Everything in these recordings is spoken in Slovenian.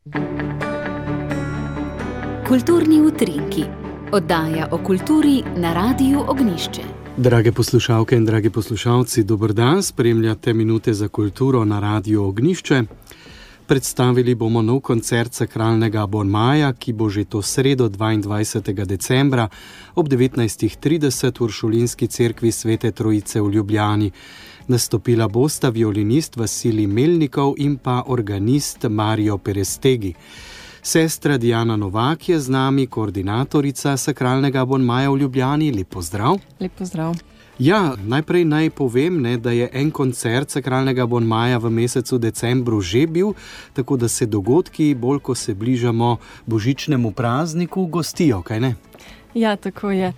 Kulturni utrinki, oddaja o kulturi na Radiu Ognjišče. Drage poslušalke in dragi poslušalci, dober dan, spremljate Minute za kulturo na Radiu Ognjišče. Predstavili bomo nov koncert sakralnega abonmaja, ki bo že to sredo 22. decembra ob 19.30 v Uršulinski cerkvi Svete Trojice v Ljubljani. Nastopila bosta violinist Vasilij Melnikov in pa organist Mario Perestegi. Sestra Diana Novak je z nami, koordinatorica sakralnega abonmaja v Ljubljani. Lep pozdrav. Lep pozdrav. Ja, najprej naj povem, da je en koncert sakralnega abonmaja v mesecu decembru že bil, tako da se dogodki, bolj ko se bližamo božičnemu prazniku, gostijo, kaj ne? Ja, tako je.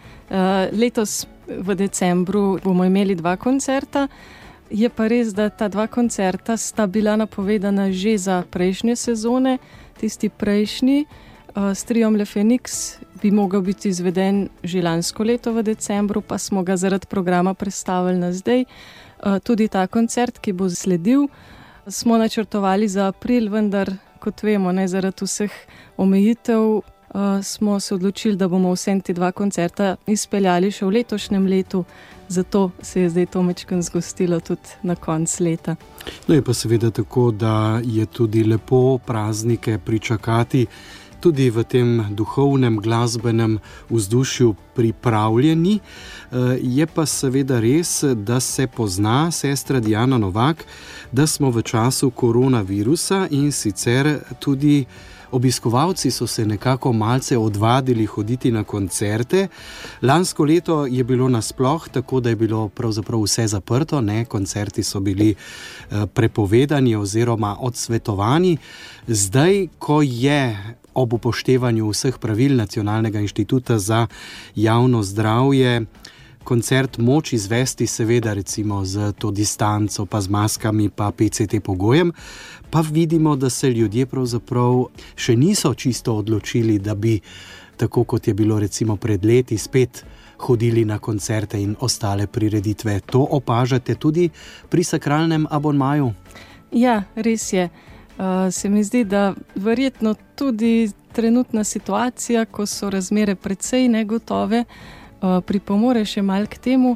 Letos v decembru bomo imeli 2 koncerta. Je pa res, da ta 2 koncerta sta bila napovedana že za prejšnje sezone. Tisti prejšnji s triom Le Phoenix bi mogel biti izveden že lansko leto v decembru, pa smo ga zaradi programa prestavili na zdaj. Tudi ta koncert, ki bo sledil, smo načrtovali za april, vendar, kot vemo, zaradi vseh omejitev smo se odločili, da bomo vsem ti 2 koncerta izpeljali še v letošnjem letu. Zato se je zdaj to majčkeno zgostilo tudi na konc leta. No je pa seveda tako, da je tudi lepo praznike pričakati tudi v tem duhovnem, glasbenem vzdušju pripravljeni. Je pa seveda res, da se pozna, sestra Diana Novak, da smo v času koronavirusa in sicer tudi obiskovalci so se nekako malce odvadili hoditi na koncerte. Lansko leto je bilo nasploh tako, da je bilo pravzaprav vse zaprto, koncerti so bili prepovedani oziroma odsvetovani. Zdaj, ko je ob upoštevanju vseh pravil Nacionalnega inštituta za javno zdravje koncert moč izvesti, seveda recimo z to distanco, pa z maskami, pa PCT pogojem, pa vidimo, da se ljudje pravzaprav še niso čisto odločili, da bi, tako kot je bilo recimo pred leti, spet hodili na koncerte in ostale prireditve. To opažate tudi pri sakralnem abonmaju? Ja, res je. Se mi zdi, da verjetno tudi trenutna situacija, ko so razmere precej negotove, pripomore še malo k temu.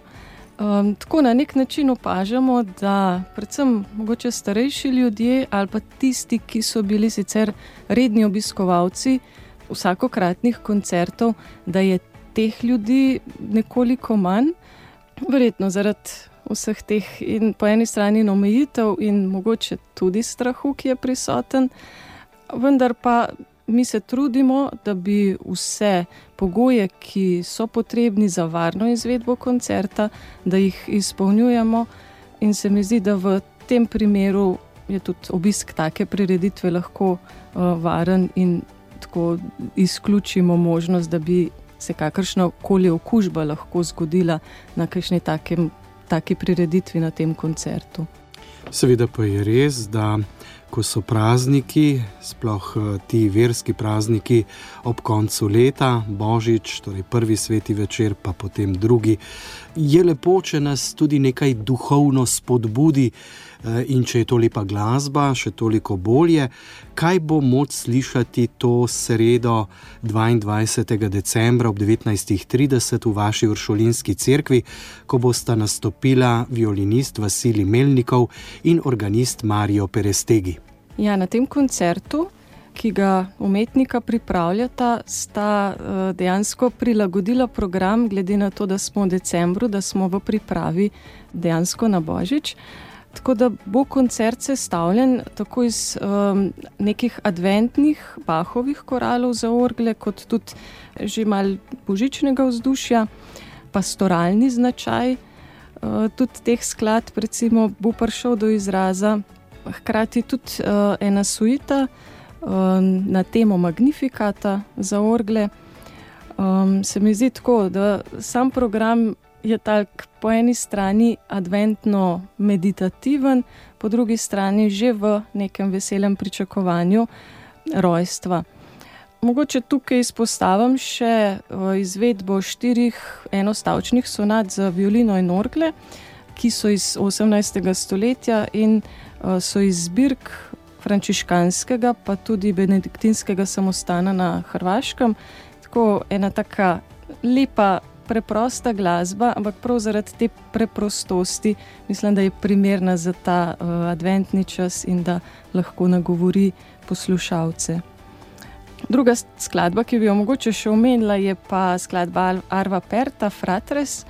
Tako na nek način opažamo, da predvsem mogoče starejši ljudje ali pa tisti, ki so bili sicer redni obiskovalci vsakokratnih koncertov, da je teh ljudi nekoliko manj, verjetno zaradi vseh teh in po eni strani omejitev in mogoče tudi strahu, ki je prisoten, vendar pa mi se trudimo, da bi vse pogoje, ki so potrebni za varno izvedbo koncerta, da jih izpolnjujemo, in se mi zdi, da v tem primeru je tudi obisk take prireditve lahko varen in tako izključimo možnost, da bi se kakršna koli okužba lahko zgodila na kakšni taki prireditvi na tem koncertu. Seveda pa je res, da ko so prazniki, sploh ti verski prazniki ob koncu leta, Božič, torej prvi sveti večer, pa potem drugi, je lepo, če nas tudi nekaj duhovno spodbudi in če je to lepa glasba, še toliko bolje. Kaj bo moč slišati to sredo 22. decembra ob 19.30 v vaši Uršulinski cerkvi, ko bosta nastopila violinist Vasilij Melnikov in organist Mario Perestegi? Ja, na tem koncertu, ki ga umetnika pripravljata, sta dejansko prilagodila program glede na to, da smo v decembru, da smo v pripravi dejansko na Božič. Tako da bo koncert sestavljen tako iz nekih adventnih Bachovih koralov za orgle, kot tudi že malo božičnega vzdušja, pastoralni značaj tudi teh skladb, recimo, bo prišel do izraza. Hkrati tudi ena suita na temo Magnificata za orgle. Se mi zdi tako, da sam program je tak po eni strani adventno-meditativen, po drugi strani že v nekem veselem pričakovanju rojstva. Mogoče tukaj izpostavim še izvedbo 4 enostavčnih sonat za violino in orgle, ki so iz 18. stoletja in so iz zbirk frančiškanskega, pa tudi benediktinskega samostana na Hrvaškem. Tako ena taka lepa, preprosta glasba, ampak prav zaradi te preprostosti mislim, da je primerna za ta adventni čas in da lahko nagovori poslušalce. Druga skladba, ki bi jo mogoče še omenila, je pa skladba Arva Perta, Fratres.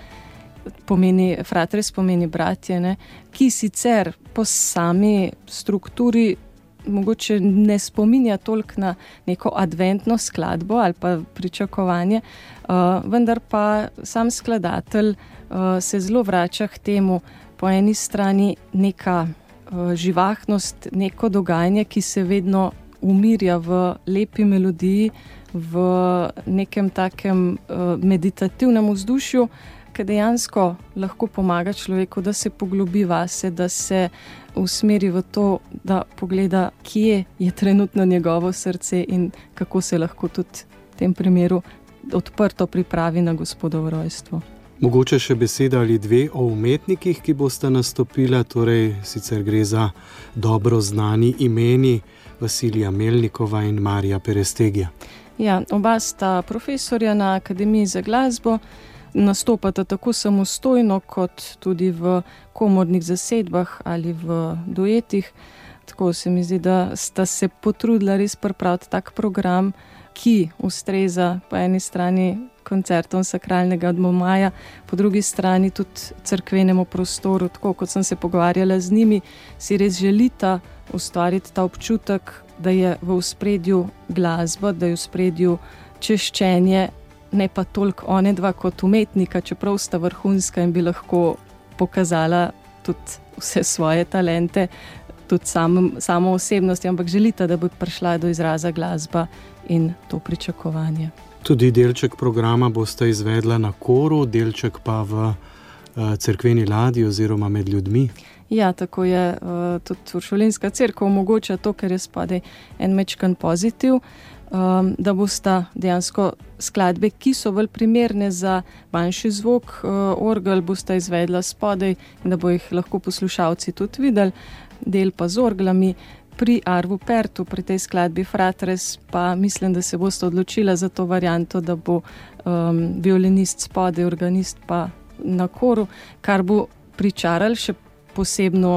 Fratres pomeni bratje, ne? Ki sicer po sami strukturi mogoče ne spominja toliko na neko adventno skladbo ali pa pričakovanje, vendar pa sam skladatelj se zelo vrača k temu, po eni strani neka živahnost, neko dogajanje, ki se vedno umirja v lepi melodiji, v nekem takem meditativnem vzdušju, ki dejansko lahko pomaga človeku, da se poglobi vase, da se usmeri v to, da pogleda, kje je trenutno njegovo srce in kako se lahko tudi v tem primeru odprto pripravi na Gospodovo rojstvo. Mogoče še beseda ali dve o umetnikih, ki bosta nastopila, torej sicer gre za dobro znani imeni Vasilija Melnikova in Marija Perestegija. Ja, oba sta profesorja na Akademiji za glasbo, nastopata tako samostojno, kot tudi v komornih zasedbah ali v duetih. Tako se mi zdi, da sta se potrudila res pripraviti tak program, ki ustreza po eni strani koncertom Sakralnega Bon Maja, po drugi strani tudi cerkvenemu prostoru. Tako kot sem se pogovarjala z njimi, si res želita ustvariti ta občutek, da je v ospredju glasba, da je v ospredju češčenje, ne pa toliko onedva kot umetnika, čeprav sta vrhunska in bi lahko pokazala tudi vse svoje talente, tudi samo osebnosti, ampak želita, da bi prišla do izraza glasba in to pričakovanje. Tudi delček programa boste izvedla na koru, delček pa v cerkveni ladji oziroma med ljudmi. Ja, tako je. Tudi Uršulinska cerkev omogoča to, ker je spodaj en mečkan pozitiv, da bosta dejansko skladbe, ki so bolj primerne za manjši zvok, orgel bosta izvedla spodaj in da bo jih lahko poslušalci tudi videli, del pa z orglami. Pri Arvu Pertu, pri tej skladbi Fratres, pa mislim, da se bosta odločila za to varianto, da bo violinist spodaj, organist pa na koru, kar bo pričaralo še posebno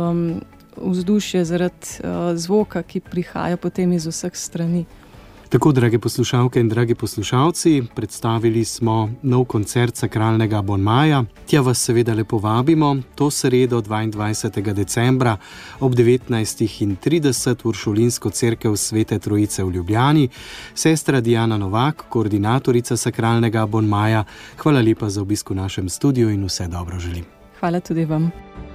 vzdušje zaradi zvoka, ki prihaja potem iz vseh strani. Tako, drage poslušalke in dragi poslušalci, predstavili smo nov koncert Sakralnega Bon Maja. Tja vas seveda lepo vabimo, to sredo 22. decembra ob 19:30 v Uršulinsko cerkev Svete Trojice v Ljubljani. Sestra Diana Novak, koordinatorica Sakralnega Bon Maja, hvala lepa za obisk v našem studiu in vse dobro želim. Hvala tudi vam.